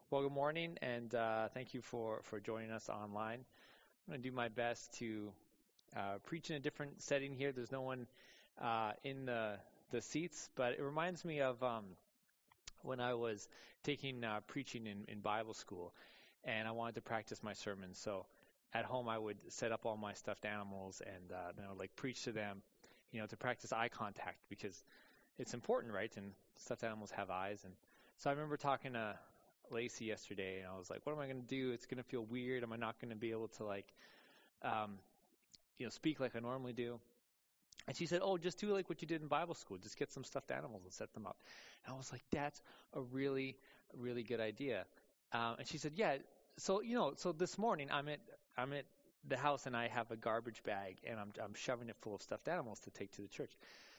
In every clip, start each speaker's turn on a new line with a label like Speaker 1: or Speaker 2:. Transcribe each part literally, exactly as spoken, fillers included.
Speaker 1: Well, good morning, and uh, thank you for, for joining us online. I'm going to do my best to uh, preach in a different setting here. There's no one uh, in the the seats, but it reminds me of um, when I was taking uh, preaching in, in Bible school, and I wanted to practice my sermons. So at home, I would set up all my stuffed animals, and uh, then I would like preach to them, you know, to practice eye contact because it's important, right? And stuffed animals have eyes, and so I remember talking to Lacey yesterday, and I was like, what am I going to do? It's going to feel weird. Am I not going to be able to, like, um, you know, speak like I normally do? And she said, oh, just do like what you did in Bible school. Just get some stuffed animals and set them up. And I was like, that's a really, really good idea. Um, and she said, yeah. So, you know, so this morning I'm at I'm at the house, and I have a garbage bag, and I'm I'm shoving it full of stuffed animals to take to the church.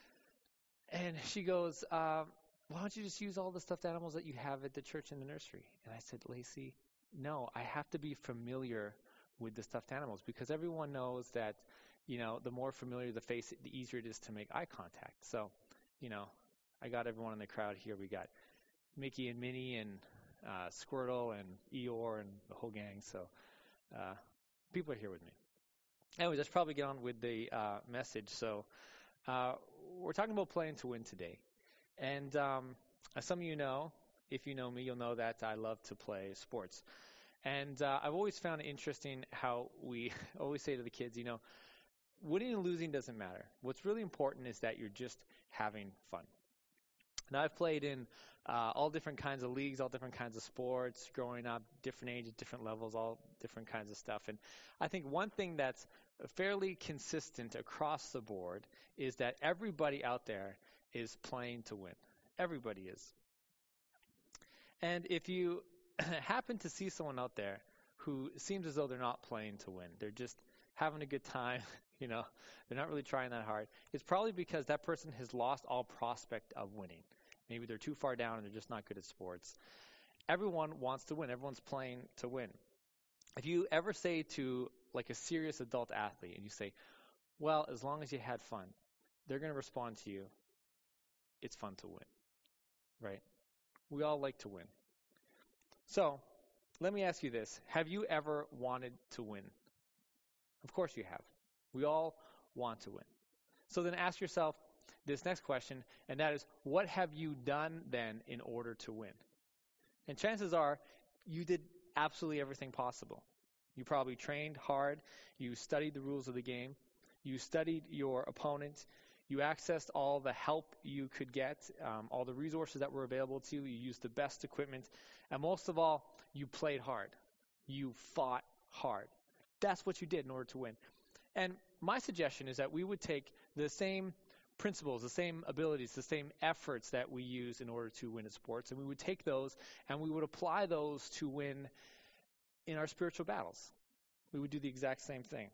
Speaker 1: And she goes, um, why don't you just use all the stuffed animals that you have at the church and the nursery? And I said, Lacey, no, I have to be familiar with the stuffed animals because everyone knows that, you know, the more familiar the face, the easier it is to make eye contact. So, you know, I got everyone in the crowd here. We got Mickey and Minnie and uh, Squirtle and Eeyore and the whole gang. So uh, people are here with me. Anyways, let's probably get on with the uh, message. So uh, we're talking about playing to win today. And um, as some of you know, if you know me, you'll know that I love to play sports. And uh, I've always found it interesting how we always say to the kids, you know, winning and losing doesn't matter. What's really important is that you're just having fun. Now, I've played in uh, all different kinds of leagues, all different kinds of sports, growing up, different ages, different levels, all different kinds of stuff. And I think one thing that's fairly consistent across the board is that everybody out there is playing to win. Everybody is. And if you happen to see someone out there who seems as though they're not playing to win, they're just having a good time, you know, they're not really trying that hard, it's probably because that person has lost all prospect of winning. Maybe they're too far down and they're just not good at sports. Everyone wants to win. Everyone's playing to win. If you ever say to like a serious adult athlete and you say, well, as long as you had fun, they're going to respond to you, it's fun to win, right? We all like to win. So let me ask you this. Have you ever wanted to win? Of course you have. We all want to win. So then ask yourself this next question, and that is, what have you done then in order to win? And chances are you did absolutely everything possible. You probably trained hard. You studied the rules of the game. You studied your opponent. You accessed all the help you could get, um, all the resources that were available to you. You used the best equipment. And most of all, you played hard. You fought hard. That's what you did in order to win. And my suggestion is that we would take the same principles, the same abilities, the same efforts that we use in order to win in sports, and we would take those and we would apply those to win in our spiritual battles. We would do the exact same thing.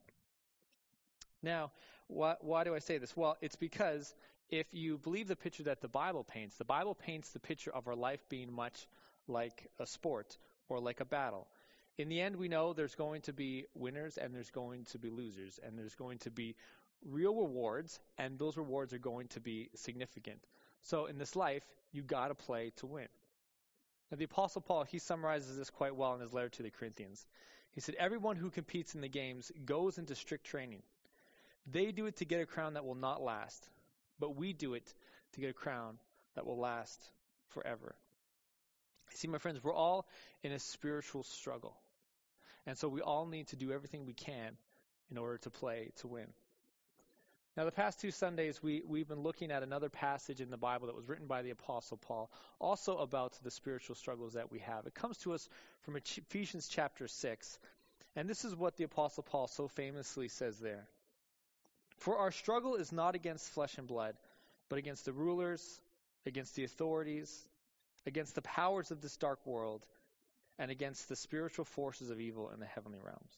Speaker 1: Now, why, why do I say this? Well, it's because if you believe the picture that the Bible paints, the Bible paints the picture of our life being much like a sport or like a battle. In the end, we know there's going to be winners and there's going to be losers, and there's going to be real rewards, and those rewards are going to be significant. So in this life, you got to play to win. Now, the Apostle Paul, he summarizes this quite well in his letter to the Corinthians. He said, everyone who competes in the games goes into strict training. They do it to get a crown that will not last, but we do it to get a crown that will last forever. See, my friends, we're all in a spiritual struggle. And so we all need to do everything we can in order to play to win. Now, the past two Sundays, we, we've been looking at another passage in the Bible that was written by the Apostle Paul, also about the spiritual struggles that we have. It comes to us from Ephesians chapter six, and this is what the Apostle Paul so famously says there. For our struggle is not against flesh and blood, but against the rulers, against the authorities, against the powers of this dark world, and against the spiritual forces of evil in the heavenly realms.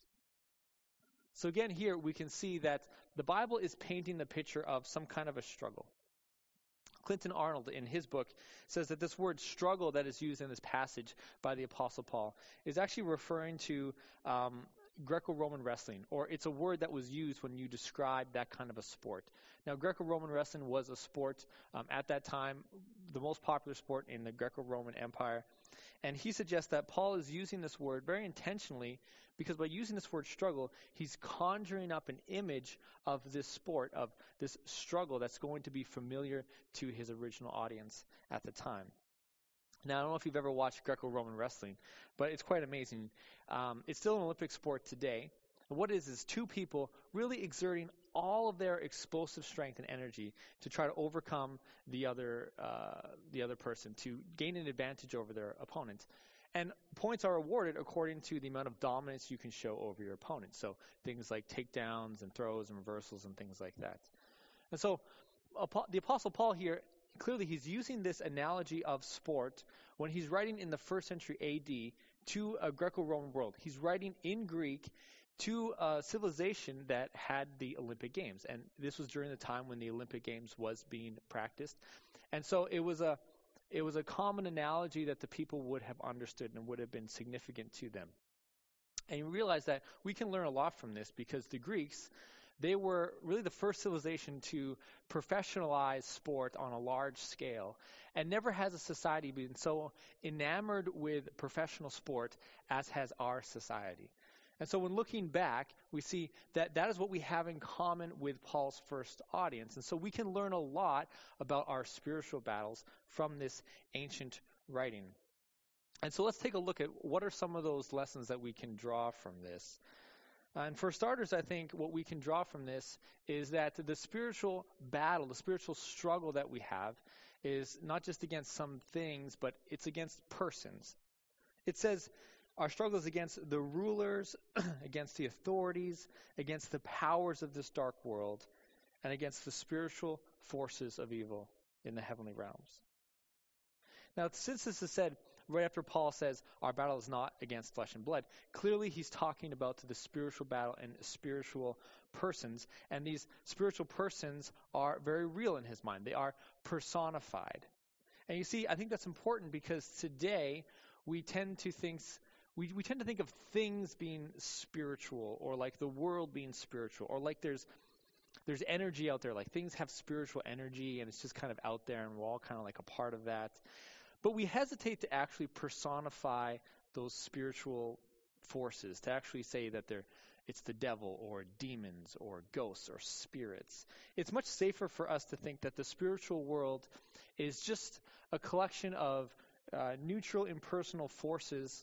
Speaker 1: So again, here we can see that the Bible is painting the picture of some kind of a struggle. Clinton Arnold, in his book, says that this word struggle that is used in this passage by the Apostle Paul is actually referring to um, Greco-Roman wrestling, or it's a word that was used when you describe that kind of a sport. Now, Greco-Roman wrestling was a sport um, at that time, the most popular sport in the Greco-Roman Empire. And he suggests that Paul is using this word very intentionally because by using this word struggle, he's conjuring up an image of this sport, of this struggle that's going to be familiar to his original audience at the time. Now, I don't know if you've ever watched Greco-Roman wrestling, but it's quite amazing. Um, it's still an Olympic sport today. And what it is is two people really exerting all of their explosive strength and energy to try to overcome the other uh, the other person, to gain an advantage over their opponent. And points are awarded according to the amount of dominance you can show over your opponent. So things like takedowns and throws and reversals and things like that. And so the Apostle Paul here, clearly he's using this analogy of sport when he's writing in the first century A D to a Greco-Roman world. He's writing in Greek to a civilization that had the Olympic Games. And this was during the time when the Olympic Games was being practiced. And so it was a it was a common analogy that the people would have understood and would have been significant to them. And you realize that we can learn a lot from this because the Greeks, they were really the first civilization to professionalize sport on a large scale. And never has a society been so enamored with professional sport as has our society. And so when looking back, we see that that is what we have in common with Paul's first audience. And so we can learn a lot about our spiritual battles from this ancient writing. And so let's take a look at what are some of those lessons that we can draw from this. And for starters, I think what we can draw from this is that the spiritual battle, the spiritual struggle that we have is not just against some things, but it's against persons. It says our struggle is against the rulers, against the authorities, against the powers of this dark world, and against the spiritual forces of evil in the heavenly realms. Now, since this is said right after Paul says our battle is not against flesh and blood, clearly he's talking about the spiritual battle and spiritual persons, and these spiritual persons are very real in his mind. They are personified. And you see, I think that's important because today we tend to think we, we tend to think of things being spiritual, or like the world being spiritual, or like there's there's energy out there, like things have spiritual energy and it's just kind of out there and we're all kind of like a part of that. But we hesitate to actually personify those spiritual forces, to actually say that they're it's the devil or demons or ghosts or spirits. It's much safer for us to think that the spiritual world is just a collection of uh, neutral, impersonal forces,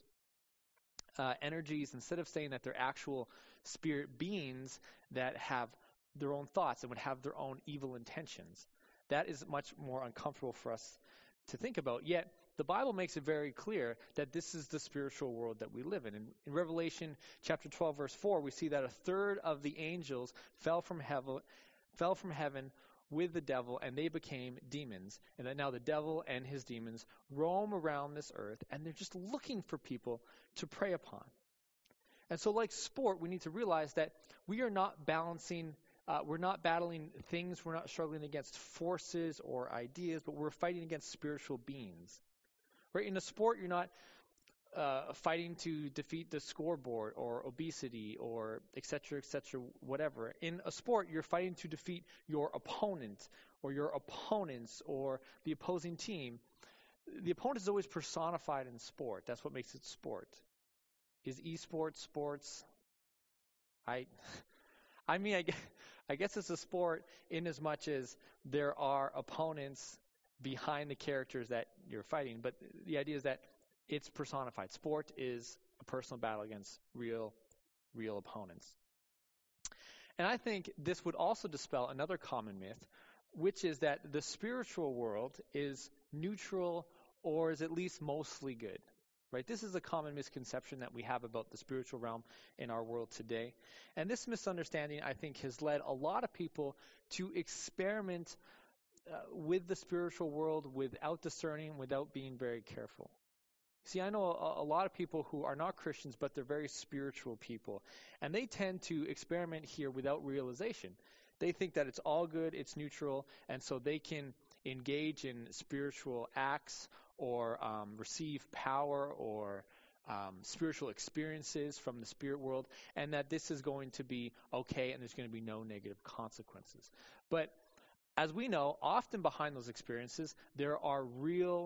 Speaker 1: uh, energies, instead of saying that they're actual spirit beings that have their own thoughts and would have their own evil intentions. That is much more uncomfortable for us to think about. Yet, the Bible makes it very clear that this is the spiritual world that we live in. In, in Revelation chapter twelve, verse four, we see that a third of the angels fell from heaven, fell from heaven with the devil, and they became demons. And that now the devil and his demons roam around this earth, and they're just looking for people to prey upon. And so, like sport, we need to realize that we are not balancing Uh, we're not battling things, we're not struggling against forces or ideas, but we're fighting against spiritual beings. Right? In a sport, you're not uh, fighting to defeat the scoreboard or obesity or et cetera, et cetera, whatever. In a sport, you're fighting to defeat your opponent or your opponents or the opposing team. The opponent is always personified in sport. That's what makes it sport. Is esports sports? I... I mean, I guess, I guess it's a sport in as much as there are opponents behind the characters that you're fighting. But the idea is that it's personified. Sport is a personal battle against real, real opponents. And I think this would also dispel another common myth, which is that the spiritual world is neutral or is at least mostly good. Right? This is a common misconception that we have about the spiritual realm in our world today. And this misunderstanding, I think, has led a lot of people to experiment uh, with the spiritual world without discerning, without being very careful. See, I know a, a lot of people who are not Christians, but they're very spiritual people. And they tend to experiment here without realization. They think that it's all good, it's neutral, and so they can engage in spiritual acts or um, receive power or um, spiritual experiences from the spirit world, and that this is going to be okay and there's going to be no negative consequences. But as we know, often behind those experiences, there are real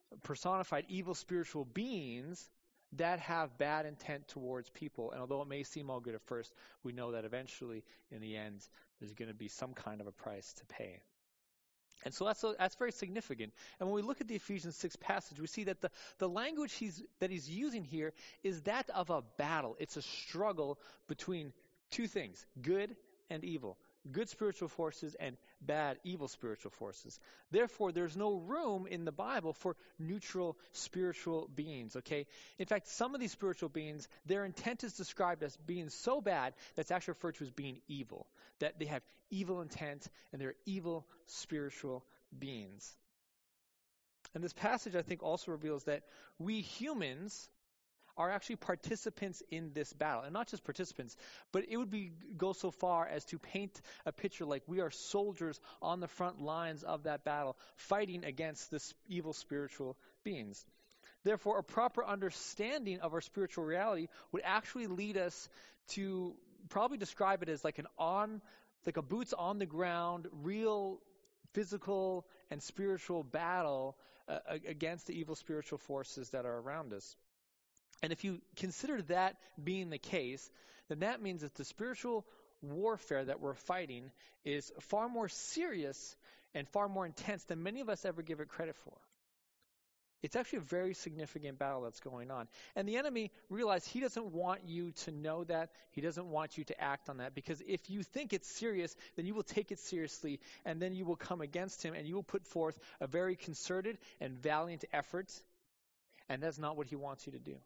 Speaker 1: personified evil spiritual beings that have bad intent towards people. And although it may seem all good at first, we know that eventually, in the end, there's going to be some kind of a price to pay. And so that's that's very significant. And when we look at the Ephesians six passage, we see that the, the language he's that he's using here is that of a battle. It's a struggle between two things, good and evil. Good spiritual forces and bad, evil spiritual forces. Therefore, there's no room in the Bible for neutral spiritual beings, okay? In fact, some of these spiritual beings, their intent is described as being so bad that's actually referred to as being evil, that they have evil intent and they're evil spiritual beings. And this passage, I think, also reveals that we humans are actually participants in this battle. And not just participants, but it would be go so far as to paint a picture like we are soldiers on the front lines of that battle, fighting against this evil spiritual beings. Therefore, a proper understanding of our spiritual reality would actually lead us to probably describe it as like an on, like a boots on the ground, real physical and spiritual battle uh, against the evil spiritual forces that are around us. And if you consider that being the case, then that means that the spiritual warfare that we're fighting is far more serious and far more intense than many of us ever give it credit for. It's actually a very significant battle that's going on. And the enemy realized he doesn't want you to know that. He doesn't want you to act on that. Because if you think it's serious, then you will take it seriously. And then you will come against him and you will put forth a very concerted and valiant effort. And that's not what he wants you to do.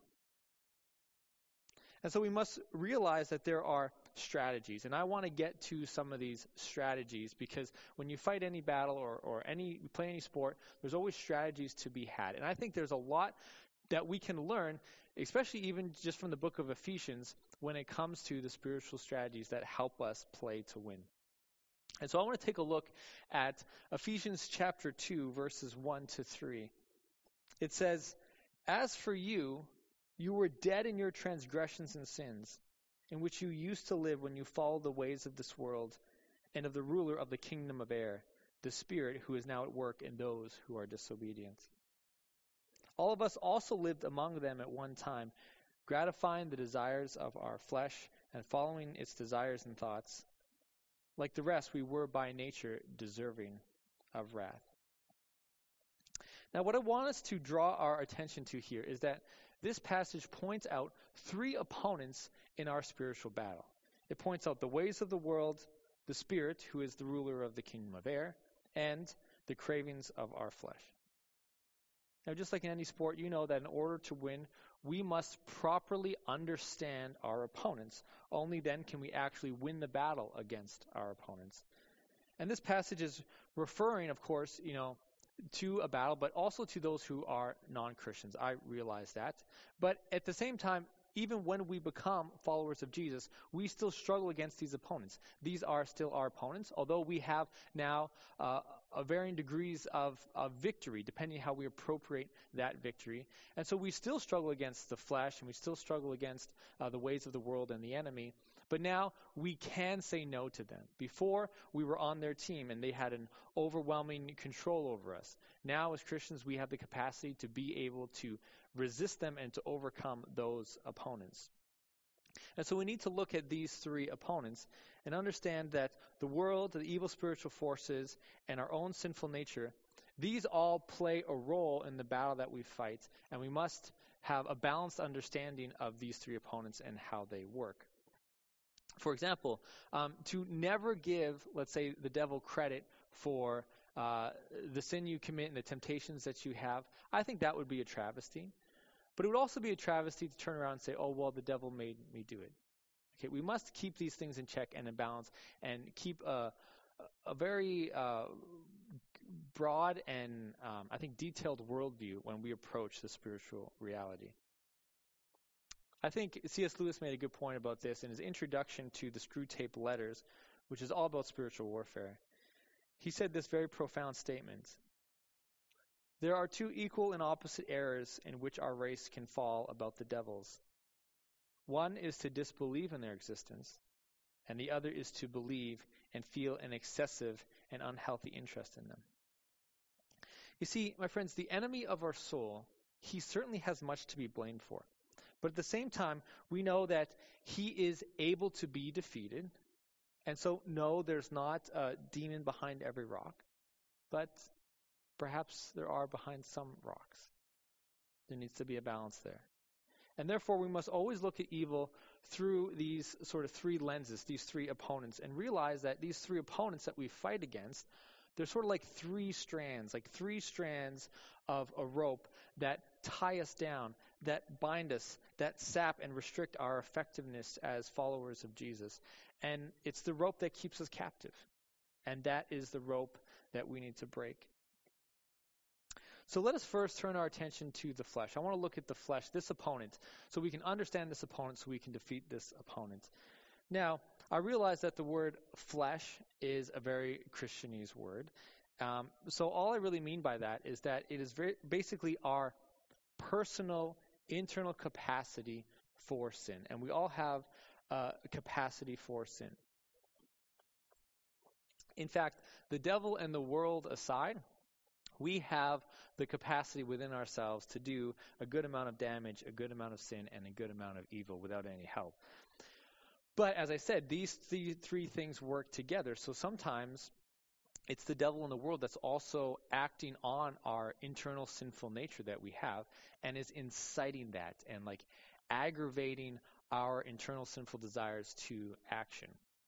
Speaker 1: And so we must realize that there are strategies. And I want to get to some of these strategies because when you fight any battle or, or any play any sport, there's always strategies to be had. And I think there's a lot that we can learn, especially even just from the book of Ephesians, when it comes to the spiritual strategies that help us play to win. And so I want to take a look at Ephesians chapter two, verses one to three. It says, "As for you, you were dead in your transgressions and sins, in which you used to live when you followed the ways of this world and of the ruler of the kingdom of air, the Spirit who is now at work in those who are disobedient. All of us also lived among them at one time, gratifying the desires of our flesh and following its desires and thoughts. Like the rest, we were by nature deserving of wrath." Now, what I want us to draw our attention to here is that this passage points out three opponents in our spiritual battle. It points out the ways of the world, the spirit, who is the ruler of the kingdom of air, and the cravings of our flesh. Now, just like in any sport, you know that in order to win, we must properly understand our opponents. Only then can we actually win the battle against our opponents. And this passage is referring, of course, you know, to a battle, but also to those who are non-Christians. I realize that. But at the same time, even when we become followers of Jesus, we still struggle against these opponents. These are still our opponents, although we have now uh, a varying degrees of, of victory, depending how we appropriate that victory. And so we still struggle against the flesh, and we still struggle against uh, the ways of the world and the enemy. But now we can say no to them. Before, we were on their team and they had an overwhelming control over us. Now, as Christians, we have the capacity to be able to resist them and to overcome those opponents. And so we need to look at these three opponents and understand that the world, the evil spiritual forces, and our own sinful nature, these all play a role in the battle that we fight. And we must have a balanced understanding of these three opponents and how they work. For example, um, to never give, let's say, the devil credit for uh, the sin you commit and the temptations that you have, I think that would be a travesty. But it would also be a travesty to turn around and say, oh, well, the devil made me do it. Okay, we must keep these things in check and in balance and keep a, a very uh, broad and, um, I think, detailed worldview when we approach the spiritual reality. I think C S Lewis made a good point about this in his introduction to the Screwtape Letters, which is all about spiritual warfare. He said this very profound statement: "There are two equal and opposite errors in which our race can fall about the devils. One is to disbelieve in their existence, and the other is to believe and feel an excessive and unhealthy interest in them." You see, my friends, the enemy of our soul, he certainly has much to be blamed for. But at the same time, we know that he is able to be defeated. And so, no, there's not a demon behind every rock, but perhaps there are behind some rocks. There needs to be a balance there. And therefore, we must always look at evil through these sort of three lenses, these three opponents, and realize that these three opponents that we fight against, they're sort of like three strands, like three strands of a rope that tie us down, that bind us, that sap and restrict our effectiveness as followers of Jesus. And it's the rope that keeps us captive. And that is the rope that we need to break. So let us first turn our attention to the flesh. I want to look at the flesh, this opponent, so we can understand this opponent, so we can defeat this opponent. Now, I realize that the word flesh is a very Christianese word. Um, so all I really mean by that is that it is very basically our personal internal capacity for sin. And we all have uh, a capacity for sin. In fact, the devil and the world aside, we have the capacity within ourselves to do a good amount of damage, a good amount of sin, and a good amount of evil without any help. But as I said, these th- three things work together. So sometimes it's the devil in the world that's also acting on our internal sinful nature that we have and is inciting that and like aggravating our internal sinful desires to action.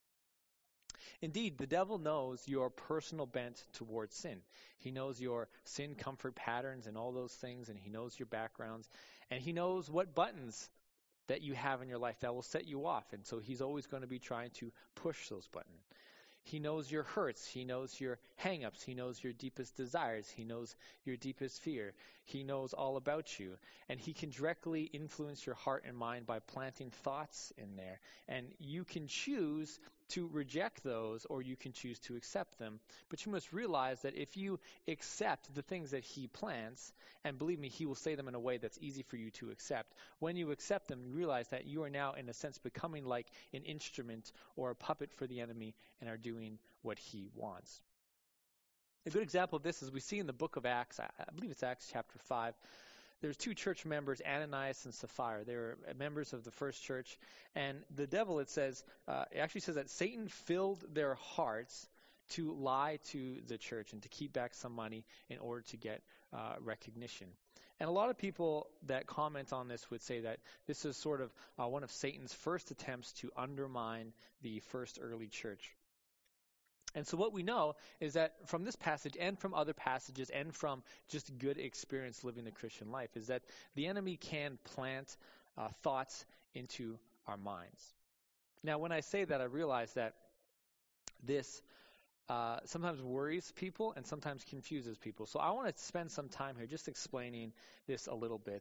Speaker 1: Indeed, the devil knows your personal bent towards sin. He knows your sin comfort patterns and all those things, and he knows your backgrounds, and he knows what buttons that you have in your life that will set you off. And so he's always going to be trying to push those buttons. He knows your hurts. He knows your hang-ups. He knows your deepest desires. He knows your deepest fear. He knows all about you. And he can directly influence your heart and mind by planting thoughts in there. And you can choose to reject those, or you can choose to accept them. But you must realize that if you accept the things that he plants, and believe me, he will say them in a way that's easy for you to accept. When you accept them, you realize that you are now, in a sense, becoming like an instrument or a puppet for the enemy and are doing what he wants. A good example of this is we see in the book of Acts, I believe it's Acts chapter five, there's two church members, Ananias and Sapphira. They were members of the first church. And the devil, it says, uh, it actually says that Satan filled their hearts to lie to the church and to keep back some money in order to get uh, recognition. And a lot of people that comment on this would say that this is sort of uh, one of Satan's first attempts to undermine the first early church. And so what we know is that from this passage and from other passages and from just good experience living the Christian life is that the enemy can plant uh, thoughts into our minds. Now, when I say that, I realize that this uh, sometimes worries people and sometimes confuses people. So I want to spend some time here just explaining this a little bit.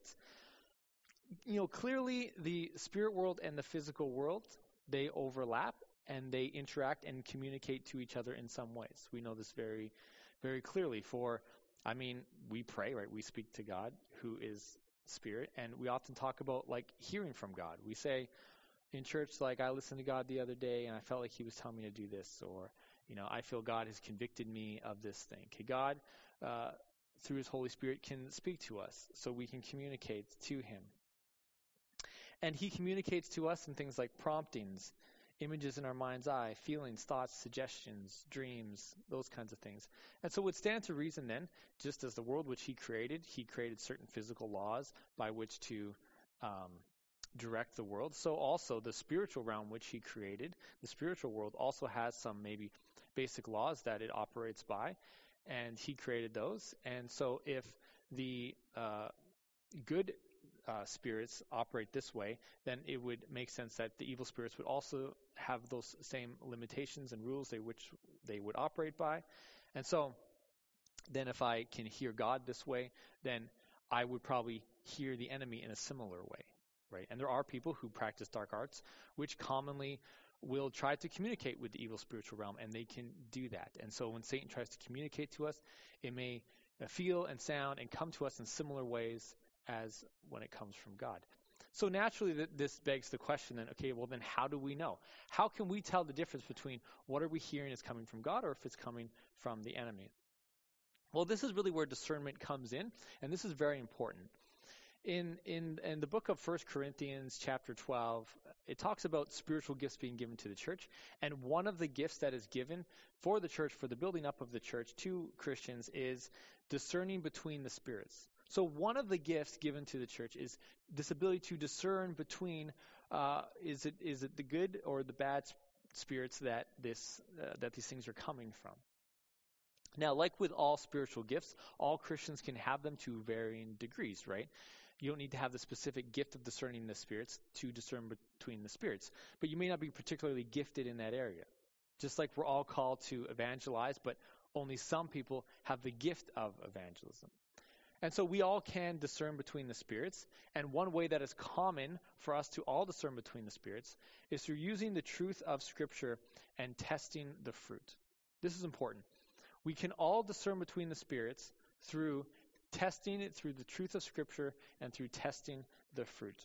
Speaker 1: You know, clearly the spirit world and the physical world, they overlap. And they interact and communicate to each other in some ways. We know this very, very clearly. For, I mean, we pray, right? We speak to God, who is spirit, and we often talk about, like, hearing from God. We say in church, like, I listened to God the other day, and I felt like he was telling me to do this, or, you know, I feel God has convicted me of this thing. Okay, God, uh, through his Holy Spirit, can speak to us, so we can communicate to him. And he communicates to us in things like promptings, images in our mind's eye, feelings, thoughts, suggestions, dreams, those kinds of things. And so it would stand to reason then, just as the world which he created, he created certain physical laws by which to um, direct the world. So also the spiritual realm which he created, the spiritual world also has some maybe basic laws that it operates by, and he created those. And so if the uh, good Uh, spirits operate this way, then it would make sense that the evil spirits would also have those same limitations and rules they which they would operate by. And so then if I can hear God this way, then I would probably hear the enemy in a similar way, right? And there are people who practice dark arts which commonly will try to communicate with the evil spiritual realm, and they can do that. And so when Satan tries to communicate to us, it may feel and sound and come to us in similar ways as when it comes from God. So naturally, th- this begs the question then, okay, well then how do we know? How can we tell the difference between what are we hearing is coming from God or if it's coming from the enemy? Well, this is really where discernment comes in, and this is very important. In in in the book of First Corinthians chapter twelve, it talks about spiritual gifts being given to the church, and one of the gifts that is given for the church, for the building up of the church to Christians, is discerning between the spirits. So one of the gifts given to the church is this ability to discern between uh, is it is it the good or the bad spirits that this uh, that these things are coming from. Now, like with all spiritual gifts, all Christians can have them to varying degrees, right? You don't need to have the specific gift of discerning the spirits to discern between the spirits, but you may not be particularly gifted in that area. Just like we're all called to evangelize, but only some people have the gift of evangelism. And so we all can discern between the spirits, and one way that is common for us to all discern between the spirits is through using the truth of Scripture and testing the fruit. This is important. We can all discern between the spirits through testing it through the truth of Scripture and through testing the fruit.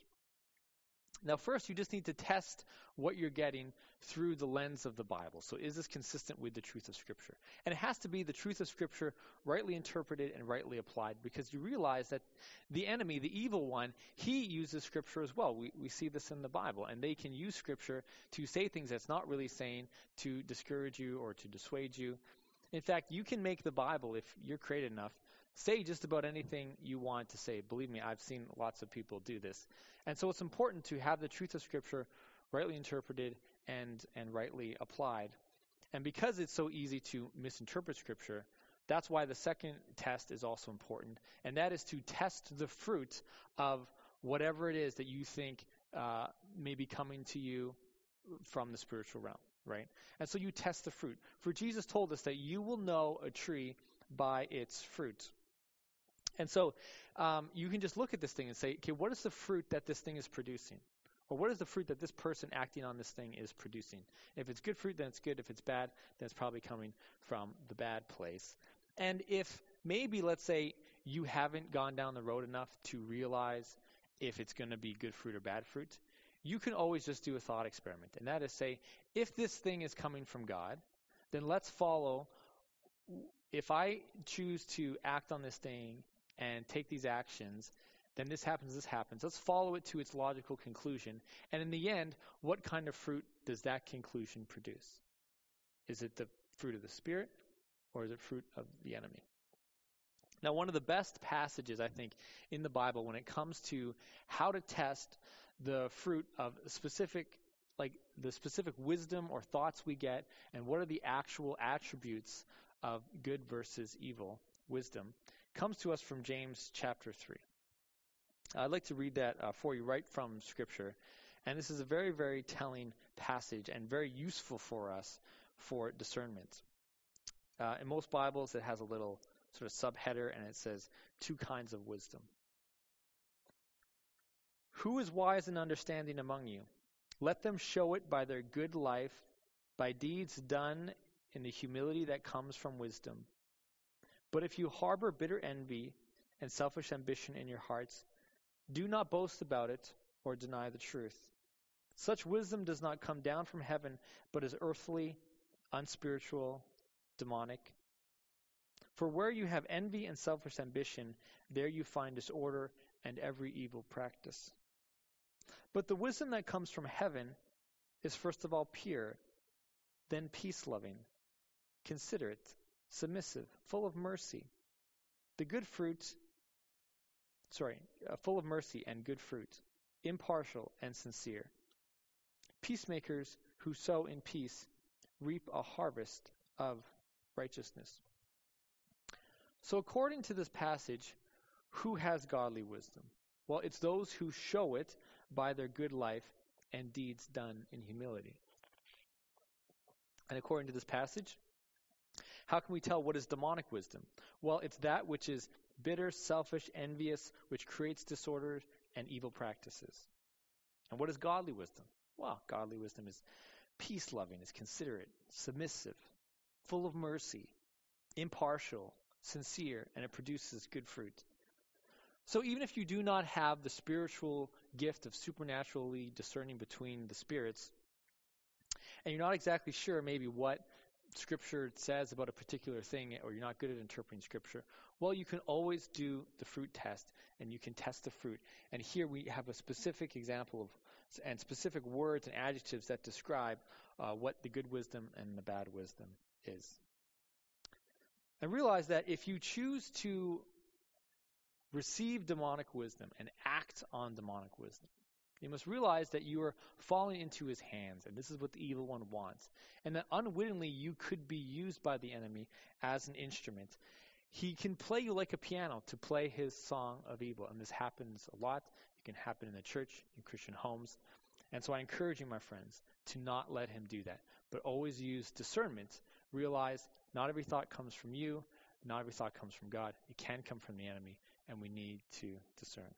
Speaker 1: Now, first, you just need to test what you're getting through the lens of the Bible. So is this consistent with the truth of Scripture? And it has to be the truth of Scripture rightly interpreted and rightly applied, because you realize that the enemy, the evil one, he uses Scripture as well. We, we see this in the Bible, and they can use Scripture to say things that's not really saying to discourage you or to dissuade you. In fact, you can make the Bible, if you're creative enough, say just about anything you want to say. Believe me, I've seen lots of people do this. And so it's important to have the truth of Scripture rightly interpreted and, and rightly applied. And because it's so easy to misinterpret Scripture, that's why the second test is also important, and that is to test the fruit of whatever it is that you think uh, may be coming to you from the spiritual realm, right? And so you test the fruit. For Jesus told us that you will know a tree by its fruit. And so um, you can just look at this thing and say, okay, what is the fruit that this thing is producing? Or what is the fruit that this person acting on this thing is producing? If it's good fruit, then it's good. If it's bad, then it's probably coming from the bad place. And if maybe, let's say, you haven't gone down the road enough to realize if it's going to be good fruit or bad fruit, you can always just do a thought experiment. And that is say, if this thing is coming from God, then let's follow. If I choose to act on this thing and take these actions, then this happens, this happens. Let's follow it to its logical conclusion. And in the end, what kind of fruit does that conclusion produce? Is it the fruit of the Spirit, or is it fruit of the enemy? Now, one of the best passages, I think, in the Bible when it comes to how to test the fruit of specific, like the specific wisdom or thoughts we get, and what are the actual attributes of good versus evil wisdom, comes to us from James chapter three. I'd like to read that uh, for you right from Scripture. And this is a very, very telling passage and very useful for us for discernment. Uh, in most Bibles, it has a little sort of subheader, and it says, two kinds of wisdom. Who is wise and understanding among you? Let them show it by their good life, by deeds done in the humility that comes from wisdom. But if you harbor bitter envy and selfish ambition in your hearts, do not boast about it or deny the truth. Such wisdom does not come down from heaven, but is earthly, unspiritual, demonic. For where you have envy and selfish ambition, there you find disorder and every evil practice. But the wisdom that comes from heaven is first of all pure, then peace-loving, considerate, submissive, full of mercy. The good fruit, sorry, uh, full of mercy and good fruit, impartial and sincere. Peacemakers who sow in peace reap a harvest of righteousness. So according to this passage, who has godly wisdom? Well, it's those who show it by their good life and deeds done in humility. And according to this passage, how can we tell what is demonic wisdom? Well, it's that which is bitter, selfish, envious, which creates disorders and evil practices. And what is godly wisdom? Well, godly wisdom is peace-loving, is considerate, submissive, full of mercy, impartial, sincere, and it produces good fruit. So even if you do not have the spiritual gift of supernaturally discerning between the spirits, and you're not exactly sure maybe what Scripture says about a particular thing, or you're not good at interpreting Scripture, well, you can always do the fruit test, and you can test the fruit. And here we have a specific example of and specific words and adjectives that describe uh, what the good wisdom and the bad wisdom is. And realize that if you choose to receive demonic wisdom and act on demonic wisdom, you must realize that you are falling into his hands, and this is what the evil one wants. And that unwittingly you could be used by the enemy as an instrument. He can play you like a piano to play his song of evil, and this happens a lot. It can happen in the church, in Christian homes. And so I encourage you, my friends, to not let him do that, but always use discernment. Realize not every thought comes from you, not every thought comes from God. It can come from the enemy, and we need to discern.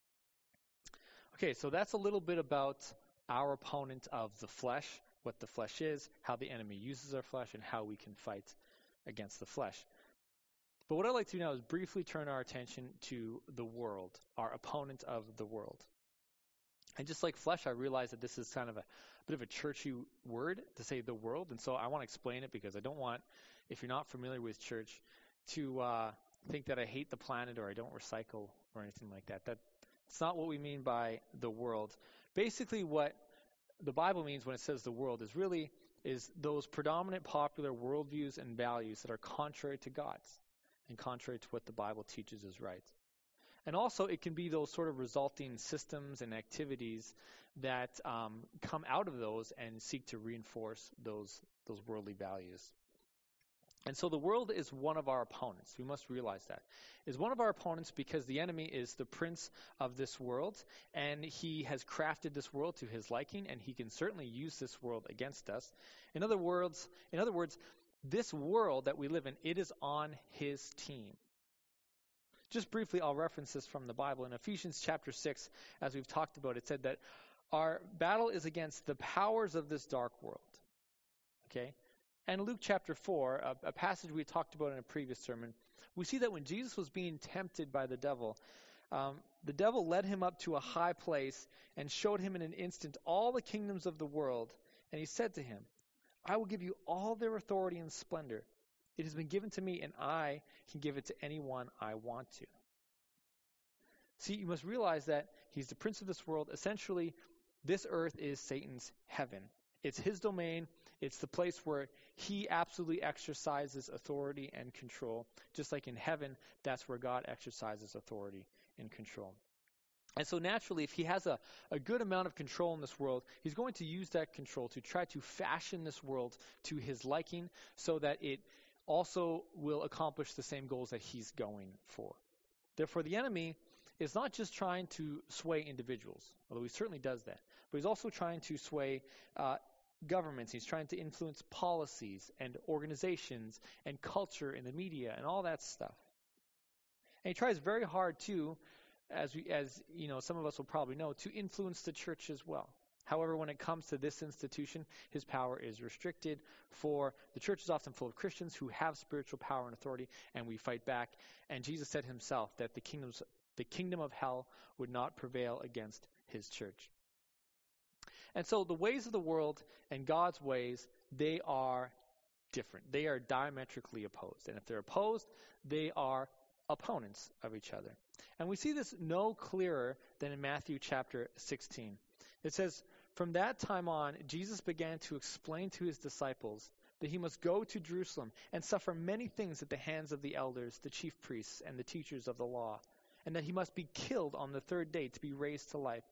Speaker 1: Okay, so that's a little bit about our opponent of the flesh, what the flesh is, how the enemy uses our flesh, and how we can fight against the flesh. But what I'd like to do now is briefly turn our attention to the world, our opponent of the world. And just like flesh, I realize that this is kind of a, a bit of a churchy word to say the world, and so I want to explain it because I don't want, if you're not familiar with church, to uh, think that I hate the planet or I don't recycle or anything like that. That It's not what we mean by the world. Basically, what the Bible means when it says the world is really is those predominant popular worldviews and values that are contrary to God's and contrary to what the Bible teaches is right. And also, it can be those sort of resulting systems and activities that um, come out of those and seek to reinforce those those worldly values. And so the world is one of our opponents. We must realize that. Is one of our opponents because the enemy is the prince of this world, and he has crafted this world to his liking, and he can certainly use this world against us. In other words, in other words, this world that we live in, it is on his team. Just briefly, I'll reference this from the Bible. In Ephesians chapter six, as we've talked about, it said that our battle is against the powers of this dark world. Okay? And Luke chapter four, a, a passage we talked about in a previous sermon, we see that when Jesus was being tempted by the devil, um, the devil led him up to a high place and showed him in an instant all the kingdoms of the world. And he said to him, I will give you all their authority and splendor. It has been given to me, and I can give it to anyone I want to. See, you must realize that he's the prince of this world. Essentially, this earth is Satan's heaven. It's his domain. It's the place where he absolutely exercises authority and control. Just like in heaven, that's where God exercises authority and control. And so naturally, if he has a, a good amount of control in this world, he's going to use that control to try to fashion this world to his liking so that it also will accomplish the same goals that he's going for. Therefore, the enemy is not just trying to sway individuals, although he certainly does that, but he's also trying to sway uh, governments. He's trying to influence policies and organizations and culture in the media and all that stuff. And he tries very hard too, as we, as you know, some of us will probably know, to influence the church as well. However, when it comes to this institution, his power is restricted. For the church is often full of Christians who have spiritual power and authority, and we fight back. And Jesus said himself that the kingdoms, the kingdom of hell would not prevail against his church. And so the ways of the world and God's ways, they are different. They are diametrically opposed. And if they're opposed, they are opponents of each other. And we see this no clearer than in Matthew chapter sixteen. It says, from that time on, Jesus began to explain to his disciples that he must go to Jerusalem and suffer many things at the hands of the elders, the chief priests, and the teachers of the law, and that he must be killed on the third day to be raised to life.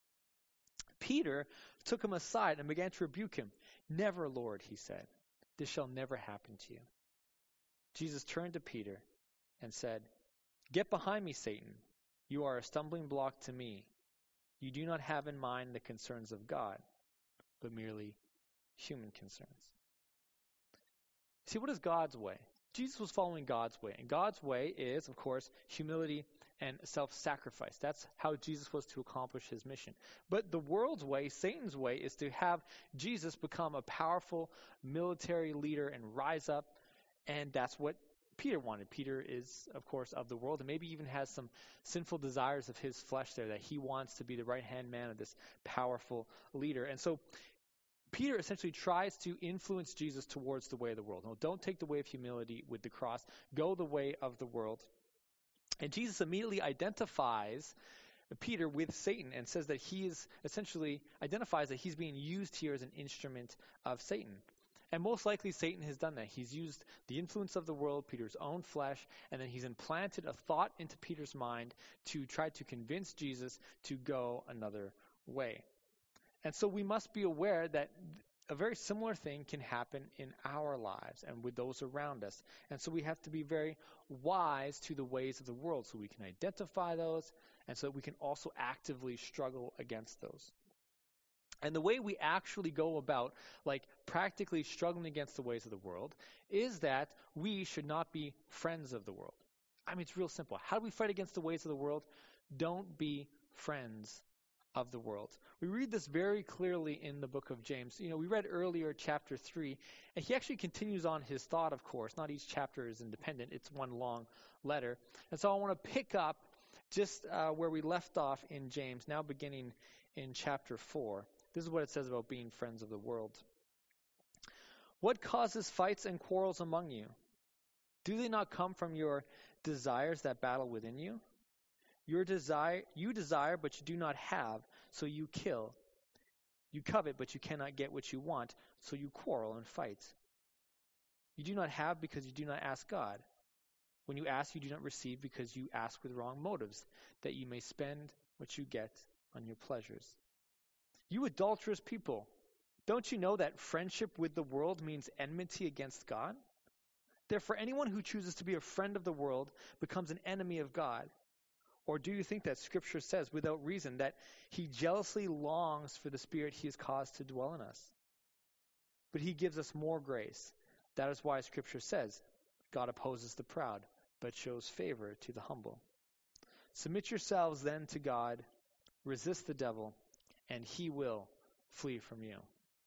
Speaker 1: Peter took him aside and began to rebuke him. Never, Lord, he said, this shall never happen to you. Jesus turned to Peter and said, get behind me, Satan. You are a stumbling block to me. You do not have in mind the concerns of God, but merely human concerns. See, what is God's way? Jesus was following God's way. And God's way is, of course, humility and self-sacrifice. That's how Jesus was to accomplish his mission. But the world's way, Satan's way, is to have Jesus become a powerful military leader and rise up. And that's what Peter wanted. Peter is, of course, of the world, and maybe even has some sinful desires of his flesh there, that he wants to be the right-hand man of this powerful leader. And so Peter essentially tries to influence Jesus towards the way of the world. No, don't take the way of humility with the cross. Go the way of the world. And Jesus immediately identifies Peter with Satan and says that he is essentially identifies that he's being used here as an instrument of Satan. And most likely Satan has done that. He's used the influence of the world, Peter's own flesh, and then he's implanted a thought into Peter's mind to try to convince Jesus to go another way. And so we must be aware that a very similar thing can happen in our lives and with those around us. And so we have to be very wise to the ways of the world so we can identify those and so that we can also actively struggle against those. And the way we actually go about, like, practically struggling against the ways of the world is that we should not be friends of the world. I mean, it's real simple. How do we fight against the ways of the world? Don't be friends of the world. We read this very clearly in the book of James. You know, we read earlier chapter three, and he actually continues on his thought, of course. Not each chapter is independent. It's one long letter. And so I want to pick up just uh, where we left off in James, now beginning in chapter four. This is what it says about being friends of the world. What causes fights and quarrels among you? Do they not come from your desires that battle within you? Your desire, you desire, but you do not have, so you kill. You covet, but you cannot get what you want, so you quarrel and fight. You do not have because you do not ask God. When you ask, you do not receive because you ask with wrong motives, that you may spend what you get on your pleasures. You adulterous people, don't you know that friendship with the world means enmity against God? Therefore, anyone who chooses to be a friend of the world becomes an enemy of God. Or do you think that Scripture says without reason that he jealously longs for the Spirit he has caused to dwell in us? But he gives us more grace. That is why Scripture says, God opposes the proud, but shows favor to the humble. Submit yourselves then to God, resist the devil, and he will flee from you.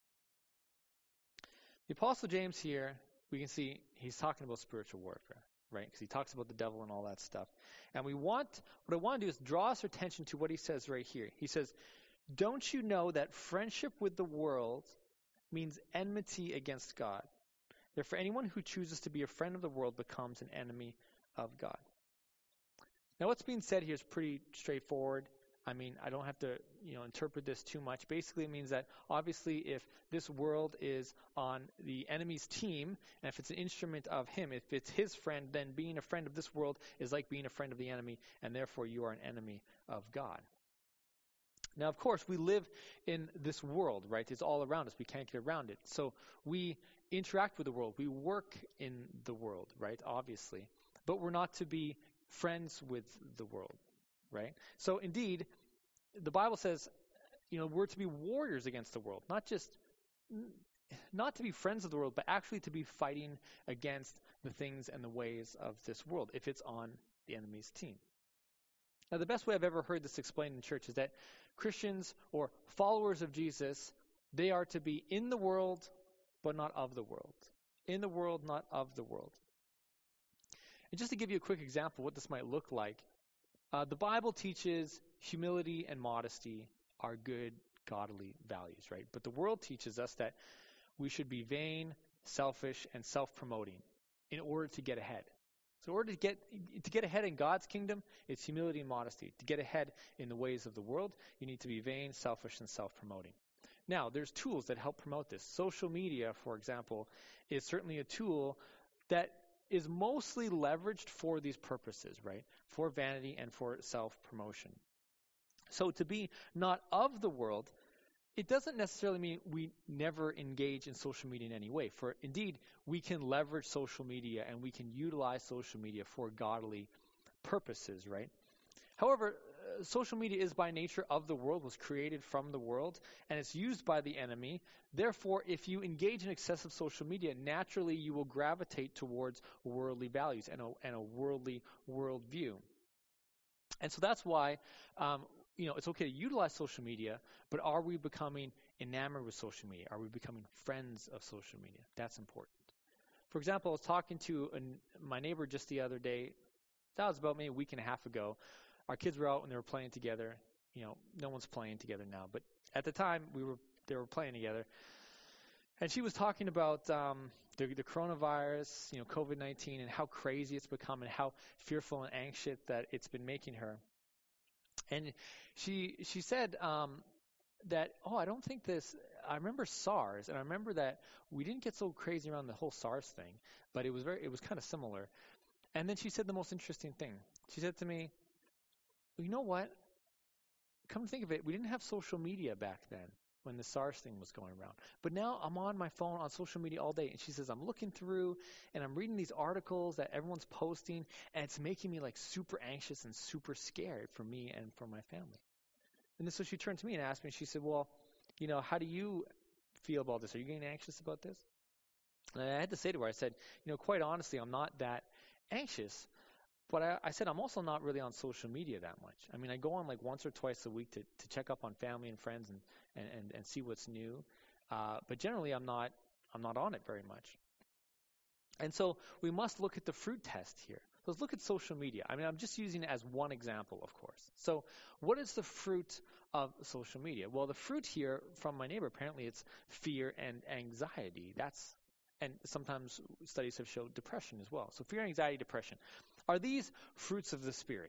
Speaker 1: The Apostle James here, we can see he's talking about spiritual warfare, right? Because he talks about the devil and all that stuff. And we want, what I want to do is draw us attention to what he says right here. He says, don't you know that friendship with the world means enmity against God? Therefore, anyone who chooses to be a friend of the world becomes an enemy of God. Now, what's being said here is pretty straightforward. I mean, I don't have to, you know, interpret this too much. Basically, it means that obviously if this world is on the enemy's team, and if it's an instrument of him, if it's his friend, then being a friend of this world is like being a friend of the enemy, and therefore you are an enemy of God. Now, of course, we live in this world, right? It's all around us. We can't get around it. So we interact with the world. We work in the world, right? Obviously. But we're not to be friends with the world. Right? So indeed, the Bible says, you know, we're to be warriors against the world, not just, not to be friends of the world, but actually to be fighting against the things and the ways of this world, if it's on the enemy's team. Now, the best way I've ever heard this explained in church is that Christians or followers of Jesus, they are to be in the world, but not of the world. In the world, not of the world. And just to give you a quick example of what this might look like, Uh, the Bible teaches humility and modesty are good, godly values, right? But the world teaches us that we should be vain, selfish, and self-promoting in order to get ahead. So in order to get to get ahead in God's kingdom, it's humility and modesty. To get ahead in the ways of the world, you need to be vain, selfish, and self-promoting. Now, there's tools that help promote this. Social media, for example, is certainly a tool that is mostly leveraged for these purposes, right? For vanity and for self-promotion. So to be not of the world, it doesn't necessarily mean we never engage in social media in any way. For indeed, we can leverage social media and we can utilize social media for godly purposes, right? However, uh, social media is by nature of the world, was created from the world, and it's used by the enemy. Therefore, if you engage in excessive social media, naturally you will gravitate towards worldly values and a, and a worldly worldview. And so that's why, um, you know, it's okay to utilize social media, but are we becoming enamored with social media? Are we becoming friends of social media? That's important. For example, I was talking to an, my neighbor just the other day. That was about maybe a week and a half ago. Our kids were out and they were playing together. You know, no one's playing together now, but at the time we were, they were playing together. And she was talking about um, the, the coronavirus, you know, COVID nineteen, and how crazy it's become and how fearful and anxious that it's been making her. And she she said um, that, oh, I don't think this, I remember SARS, and I remember that we didn't get so crazy around the whole SARS thing, but it was very, it was kind of similar. And then she said the most interesting thing. She said to me, well, you know what? Come to think of it, we didn't have social media back then when the SARS thing was going around. But now I'm on my phone on social media all day. And she says, I'm looking through and I'm reading these articles that everyone's posting, and it's making me like super anxious and super scared for me and for my family. And then so she turned to me and asked me, she said, well, you know, how do you feel about this? Are you getting anxious about this? And I had to say to her, I said, you know, quite honestly, I'm not that anxious. But I, I said I'm also not really on social media that much. I mean, I go on like once or twice a week to, to check up on family and friends and, and, and, and see what's new. Uh, but generally, I'm not I'm not on it very much. And so we must look at the fruit test here. Let's look at social media. I mean, I'm just using it as one example, of course. So what is the fruit of social media? Well, the fruit here from my neighbor, apparently it's fear and anxiety. That's And sometimes studies have showed depression as well. So fear, anxiety, depression. Are these fruits of the Spirit?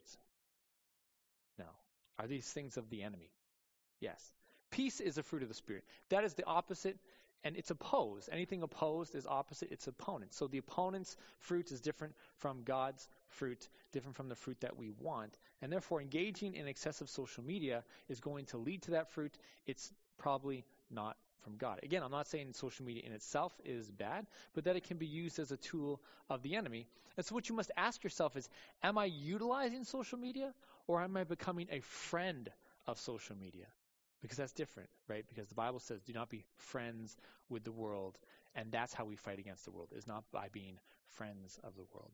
Speaker 1: No. Are these things of the enemy? Yes. Peace is a fruit of the Spirit. That is the opposite, and it's opposed. Anything opposed is opposite, its opponent. So the opponent's fruit is different from God's fruit, different from the fruit that we want. And therefore, engaging in excessive social media is going to lead to that fruit. It's probably not from God. Again, I'm not saying social media in itself is bad, but that it can be used as a tool of the enemy. And so what you must ask yourself is, am I utilizing social media, or am I becoming a friend of social media? Because that's different, right? Because the Bible says, do not be friends with the world. And that's how we fight against the world, is not by being friends of the world.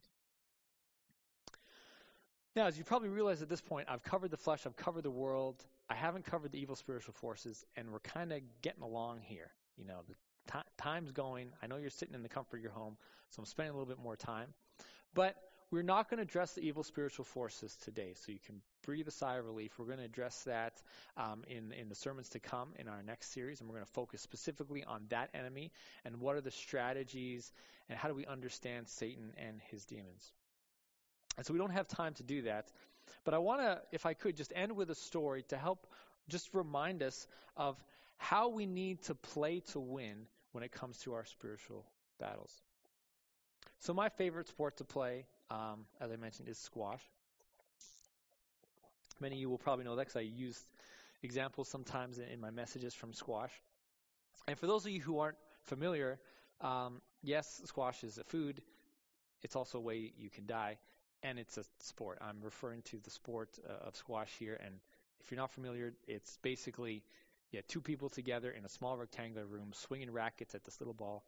Speaker 1: Now, as you probably realize at this point, I've covered the flesh, I've covered the world, I haven't covered the evil spiritual forces, and we're kind of getting along here. You know, the t- time's going. I know you're sitting in the comfort of your home, so I'm spending a little bit more time. But we're not going to address the evil spiritual forces today, so you can breathe a sigh of relief. We're going to address that um, in, in the sermons to come in our next series, and we're going to focus specifically on that enemy and what are the strategies and how do we understand Satan and his demons. And so we don't have time to do that. But I want to, if I could, just end with a story to help just remind us of how we need to play to win when it comes to our spiritual battles. So my favorite sport to play, um, as I mentioned, is squash. Many of you will probably know that because I used examples sometimes in, in my messages from squash. And for those of you who aren't familiar, um, yes, squash is a food. It's also a way you can die. And it's a sport. I'm referring to the sport uh, of squash here. And if you're not familiar, it's basically yeah, two people together in a small rectangular room swinging rackets at this little ball.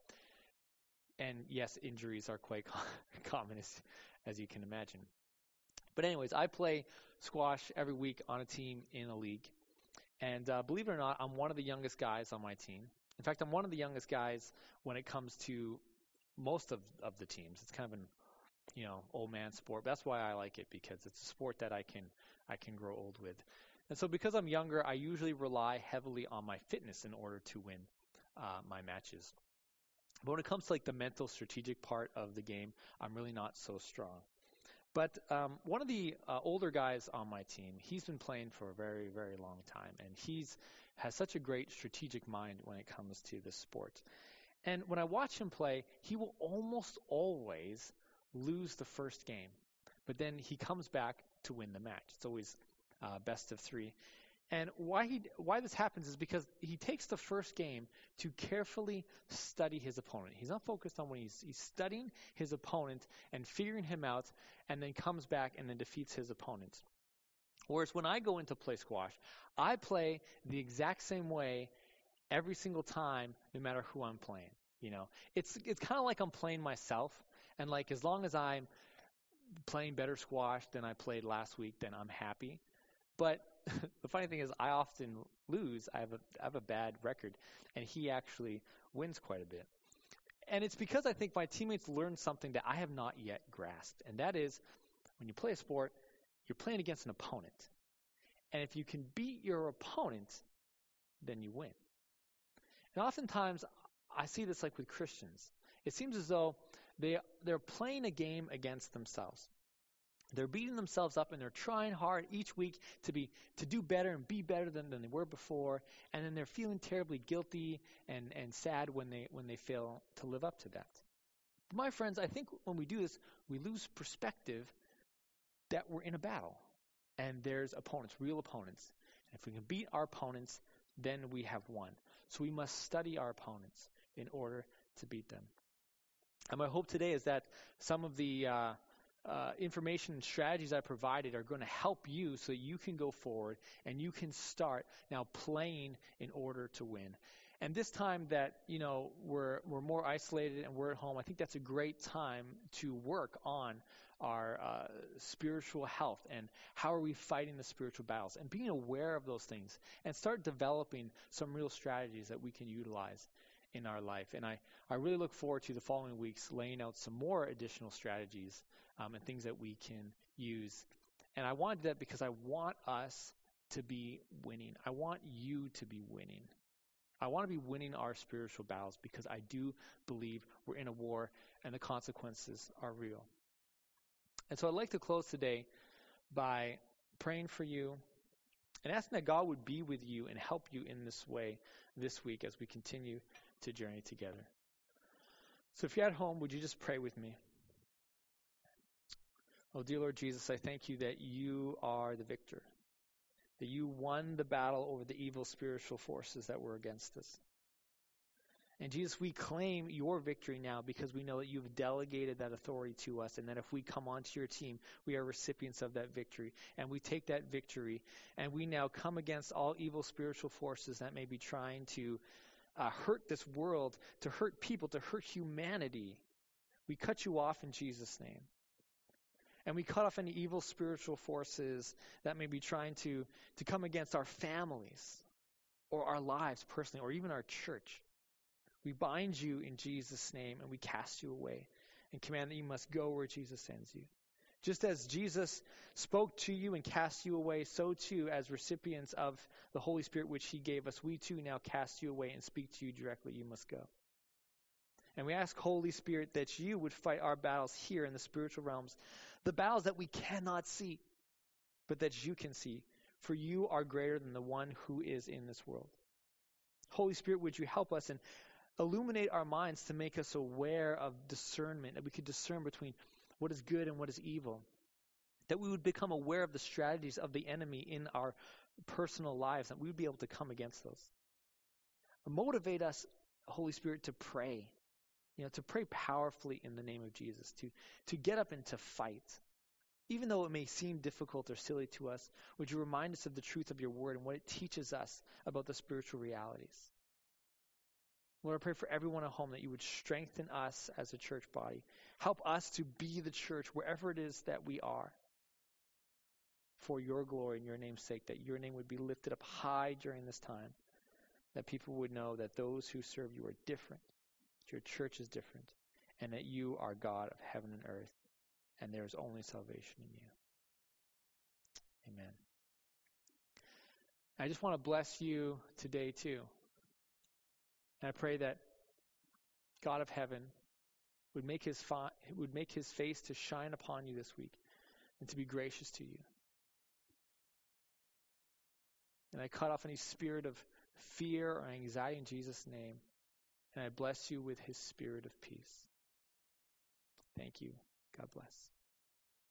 Speaker 1: And yes, injuries are quite common, as, as you can imagine. But anyways, I play squash every week on a team in a league. And uh, believe it or not, I'm one of the youngest guys on my team. In fact, I'm one of the youngest guys when it comes to most of, of the teams. It's kind of an you know, old man sport. That's why I like it, because it's a sport that I can I can grow old with. And so because I'm younger, I usually rely heavily on my fitness in order to win uh, my matches. But when it comes to like the mental strategic part of the game, I'm really not so strong. But um, one of the uh, older guys on my team, he's been playing for a very, very long time, and he's has such a great strategic mind when it comes to this sport. And when I watch him play, he will almost always lose the first game, but then he comes back to win the match. It's always uh, best of three. And why he why this happens is because he takes the first game to carefully study his opponent. He's not focused on when he's he's studying his opponent and figuring him out, and then comes back and then defeats his opponent. Whereas when I go into play squash, I play the exact same way every single time, no matter who I'm playing. You know, it's it's kind of like I'm playing myself. And like, as long as I'm playing better squash than I played last week, then I'm happy. But the funny thing is, I often lose. I have a I have a bad record, and he actually wins quite a bit. And it's because I think my teammates learned something that I have not yet grasped, and that is, when you play a sport, you're playing against an opponent. And if you can beat your opponent, then you win. And oftentimes, I see this like with Christians. It seems as though they they're playing a game against themselves. They're beating themselves up and they're trying hard each week to be to do better and be better than, than they were before, and then they're feeling terribly guilty and, and sad when they when they fail to live up to that. My friends, I think when we do this, we lose perspective that we're in a battle and there's opponents, real opponents. And if we can beat our opponents, then we have won. So we must study our opponents in order to beat them. And my hope today is that some of the uh, uh, information and strategies I provided are going to help you so that you can go forward and you can start now playing in order to win. And this time that, you know, we're we're more isolated and we're at home, I think that's a great time to work on our uh, spiritual health and how are we fighting the spiritual battles and being aware of those things and start developing some real strategies that we can utilize in our life. And I, I really look forward to the following weeks laying out some more additional strategies um, and things that we can use. And I wanted that because I want us to be winning. I want you to be winning. I want to be winning our spiritual battles because I do believe we're in a war and the consequences are real. And so I'd like to close today by praying for you and asking that God would be with you and help you in this way this week as we continue to journey together. So if you're at home, would you just pray with me? Oh, dear Lord Jesus, I thank you that you are the victor, that you won the battle over the evil spiritual forces that were against us. And Jesus, we claim your victory now because we know that you've delegated that authority to us, and that if we come onto your team, we are recipients of that victory. And we take that victory, and we now come against all evil spiritual forces that may be trying to uh, hurt this world, to hurt people, to hurt humanity. We cut you off in Jesus' name. And we cut off any evil spiritual forces that may be trying to, to come against our families or our lives personally or even our church. We bind you in Jesus' name and we cast you away and command that you must go where Jesus sends you. Just as Jesus spoke to you and cast you away, so too as recipients of the Holy Spirit which he gave us, we too now cast you away and speak to you directly. You must go. And we ask, Holy Spirit, that you would fight our battles here in the spiritual realms, the battles that we cannot see, but that you can see, for you are greater than the one who is in this world. Holy Spirit, would you help us and illuminate our minds to make us aware of discernment, that we could discern between what is good and what is evil, that we would become aware of the strategies of the enemy in our personal lives, that we would be able to come against those. Motivate us, Holy Spirit, to pray, you know, to pray powerfully in the name of Jesus, to, to get up and to fight. Even though it may seem difficult or silly to us, would you remind us of the truth of your word and what it teaches us about the spiritual realities? Lord, I pray for everyone at home that you would strengthen us as a church body. Help us to be the church wherever it is that we are for your glory and your name's sake, that your name would be lifted up high during this time, that people would know that those who serve you are different, that your church is different, and that you are God of heaven and earth, and there is only salvation in you. Amen. I just want to bless you today too. And I pray that God of heaven would make his fi- would make his face to shine upon you this week and to be gracious to you. And I cut off any spirit of fear or anxiety in Jesus' name. And I bless you with his spirit of peace. Thank you. God bless.